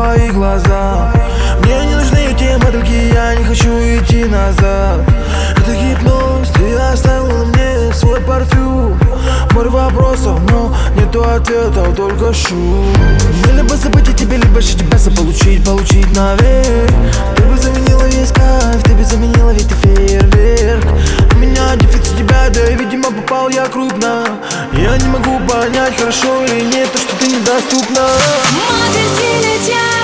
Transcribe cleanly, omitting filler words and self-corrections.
твои глаза. Мне не нужны эти модельки, я не хочу идти назад. Это гипноз, ты оставила мне свой парфюм. Море вопросов, но нету ответов, только шум. Мне либо забыть о тебе, либо же тебя заполучить навек. Ты бы заменила весь кайф, ты бы заменила ведь ты фейерверк. У меня дефицит тебя, да и видимо попал я крупно. Я не могу понять, хорошо или нет, то что ты недоступна. Модельки летят.